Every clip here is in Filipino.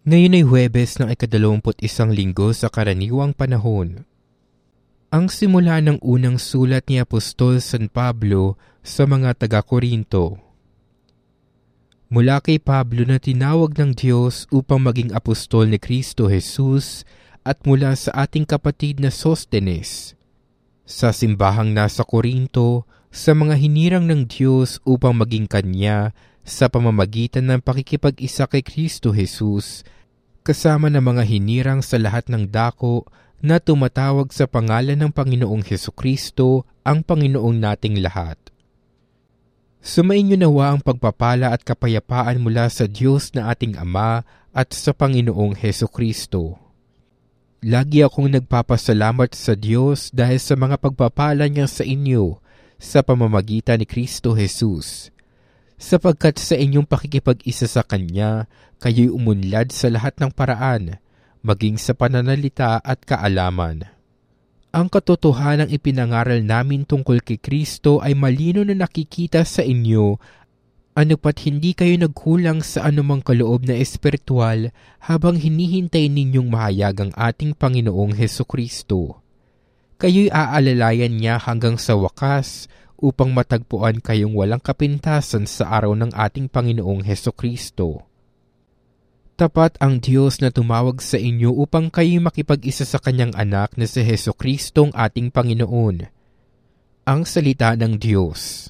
Ngayon ay Huwebes ng 21 linggo sa karaniwang panahon. Ang simula ng unang sulat ni Apostol San Pablo sa mga taga-Korinto. Mula kay Pablo na tinawag ng Diyos upang maging apostol ni Kristo Jesus at mula sa ating kapatid na Sostenes, sa simbahang nasa Korinto, sa mga hinirang ng Diyos upang maging Kanya sa pamamagitan ng pakikipag-isa kay Kristo Jesus, kasama ng mga hinirang sa lahat ng dako na tumatawag sa pangalan ng Panginoong Hesukristo, ang Panginoong nating lahat. Sumainyo nawa ang pagpapala at kapayapaan mula sa Diyos na ating Ama at sa Panginoong Hesukristo. Lagi akong nagpapasalamat sa Diyos dahil sa mga pagpapala niya sa inyo sa pamamagitan ni Kristo Jesus, sapagkat sa inyong pakikipag-isa sa Kanya, kayo'y umunlad sa lahat ng paraan, maging sa pananalita at kaalaman. Ang katotohanang ipinangaral namin tungkol kay Kristo ay malino na nakikita sa inyo, ano pat hindi kayo nagkulang sa anumang kaloob na espiritual habang hinihintay ninyong mahayag ang ating Panginoong Hesukristo. Kayo'y aalalayan niya hanggang sa wakas upang matagpuan kayong walang kapintasan sa araw ng ating Panginoong Hesukristo. Tapat ang Diyos na tumawag sa inyo upang kayo'y makipag-isa sa Kanyang anak na si Hesukristong ating Panginoon. Ang salita ng Diyos.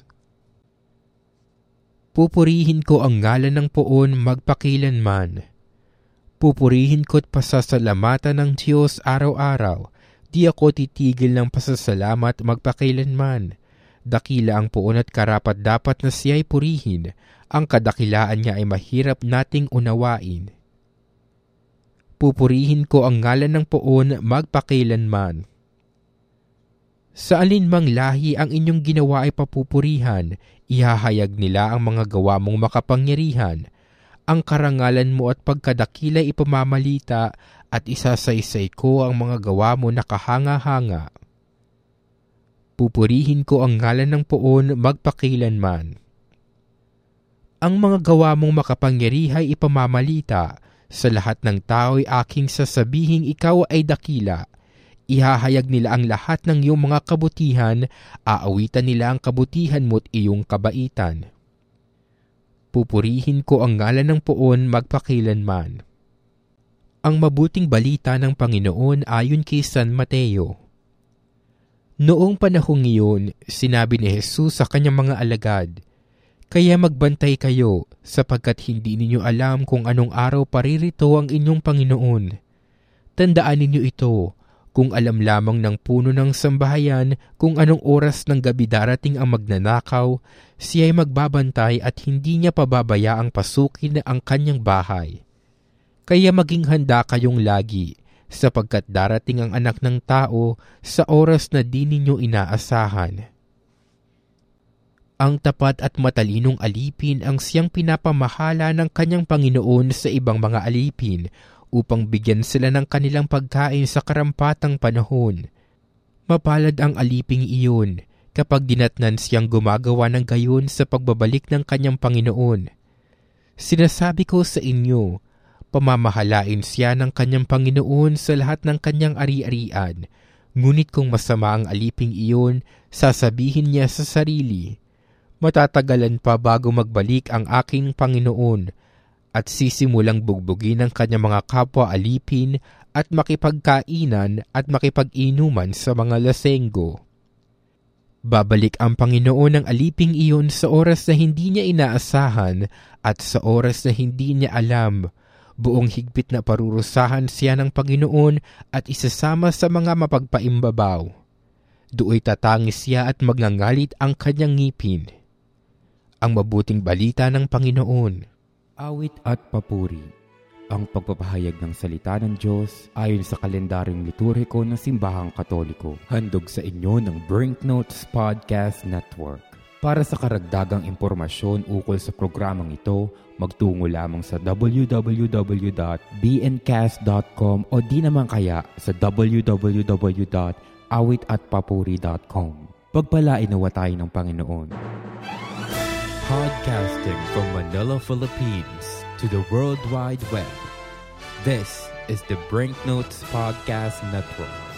Pupurihin ko ang ngalan ng Poon magpakilanman. Pupurihin ko't pasasalamatan ng Diyos araw-araw. Di ako titigil ng pasasalamat magpakilanman. Dakila ang Poon at karapat dapat na siya'y purihin. Ang kadakilaan niya ay mahirap nating unawain. Pupurihin ko ang ngalan ng Poon magpakilanman. Sa alinmang lahi ang inyong ginawa ay papupurihan, ihahayag nila ang mga gawa mong makapangyarihan. Ang karangalan mo at pagkadakila ipamamalita at isasaysay ko ang mga gawa mo na kahanga-hanga. Pupurihin ko ang ngalan ng Poon magpakilanman. Ang mga gawa mong makapangyarihan ipamamalita, sa lahat ng tao'y aking sasabihing ikaw ay dakila. Ihahayag nila ang lahat ng iyong mga kabutihan, aawitan nila ang kabutihan mo't iyong kabaitan. Pupurihin ko ang ngalan ng Poon magpakilanman. Ang mabuting balita ng Panginoon ayon kay San Mateo. Noong panahong iyon, sinabi ni Jesus sa kanyang mga alagad, "Kaya magbantay kayo, sapagkat hindi ninyo alam kung anong araw paririto ang inyong Panginoon. Tandaan ninyo ito, kung alam lamang ng puno ng sambahayan kung anong oras ng gabi darating ang magnanakaw, siya'y magbabantay at hindi niya pababayaang pasukin ang kanyang bahay. Kaya maging handa kayong lagi, sapagkat darating ang Anak ng Tao sa oras na di ninyo inaasahan." Ang tapat at matalinong alipin ang siyang pinapamahala ng kanyang Panginoon sa ibang mga alipin upang bigyan sila ng kanilang pagkain sa karampatang panahon. Mapalad ang aliping iyon kapag dinatnan siyang gumagawa ng gayon sa pagbabalik ng kanyang Panginoon. Sinasabi ko sa inyo, pamamahalain siya ng kanyang Panginoon sa lahat ng kanyang ari-arian. Ngunit kung masama ang aliping iyon, sasabihin niya sa sarili, "Matatagalan pa bago magbalik ang aking Panginoon," at sisimulang bugbugin ang kanyang mga kapwa alipin at makipagkainan at makipag-inuman sa mga lasenggo. Babalik ang Panginoon ng aliping iyon sa oras na hindi niya inaasahan at sa oras na hindi niya alam. Buong higpit na parurusahan siya ng Panginoon at isasama sa mga mapagpaimbabaw. Do'y tatangis siya at magngangalit ang kanyang ngipin. Ang mabuting balita ng Panginoon. Awit at papuri. Ang pagpapahayag ng salita ng Diyos ayon sa kalendaryong liturhiko ng Simbahang Katoliko. Handog sa inyo ng Brinknotes Podcast Network. Para sa karagdagang impormasyon ukol sa programang ito, magtungo lamang sa www.bncast.com o di naman kaya sa www.awitatpapuri.com. Pagpalain nawa tayo ng Panginoon. Podcasting from Manila, Philippines to the World Wide Web. This is the Brinknotes Podcast Network.